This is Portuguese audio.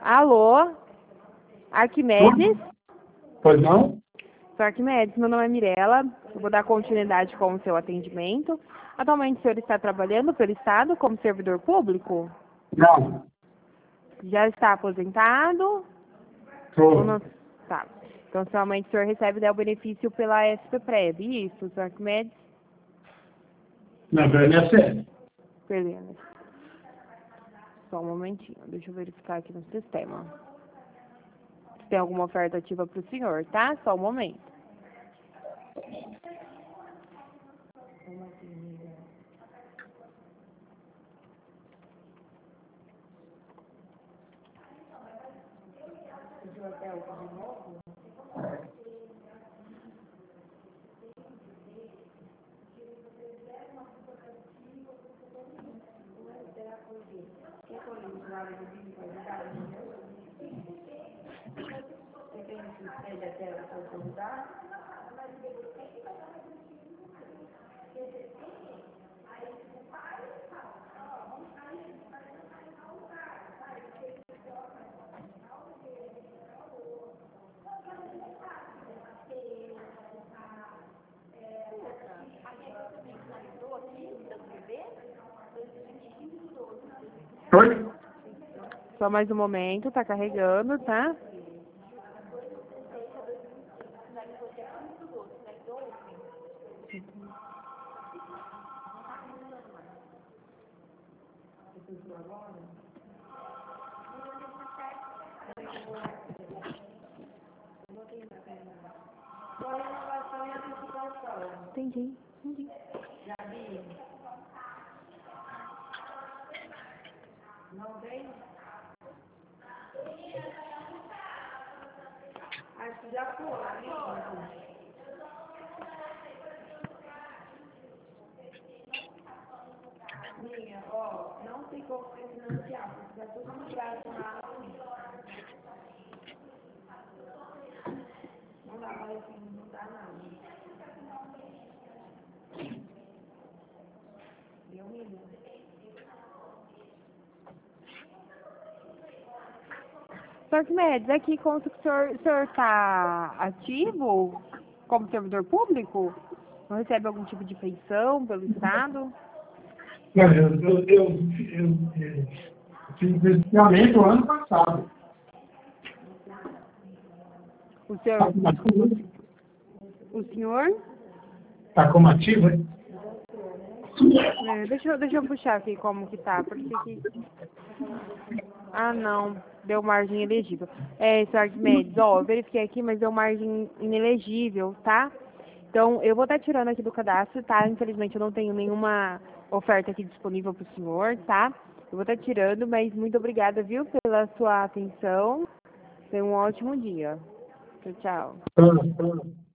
Alô? Arquimedes? Pois não? Sou Arquimedes, meu nome é Mirela. Eu vou dar continuidade com o seu atendimento. Atualmente o senhor está trabalhando pelo Estado como servidor público? Não. Já está aposentado? Ou não? Tô. Tá. Então, somente o senhor recebe o benefício pela SPPREV, isso, senhor Arquimedes? Não, pelo INSS. Beleza. Só um momentinho, deixa eu verificar aqui no sistema. Se tem alguma oferta ativa para o senhor, tá? Só um momento. Oi? Só mais um momento, tá carregando, tá? Entendi. Não vem? Acho que já foi. Minha, ó, não tem como financiar, porque tá tudo no prazo lá. Não dá mais, não dá nada. Deu um minuto. Senhor Arquimedes, aqui consta que o senhor está ativo como servidor público? Não recebe algum tipo de pensão pelo Estado? Não, eu fiz licenciamento ano passado. O senhor? O senhor? Está como ativo, hein? Deixa eu puxar aqui como que tá, porque aqui... Ah, não. Deu margem elegível. Senhor Arquimedes, ó, eu verifiquei aqui, mas deu margem inelegível, tá? Então, eu vou estar tirando aqui do cadastro, tá? Infelizmente, eu não tenho nenhuma oferta aqui disponível para o senhor, tá? Eu vou estar tirando, mas muito obrigada, viu, pela sua atenção. Tenha um ótimo dia. Tchau, tchau. Tô.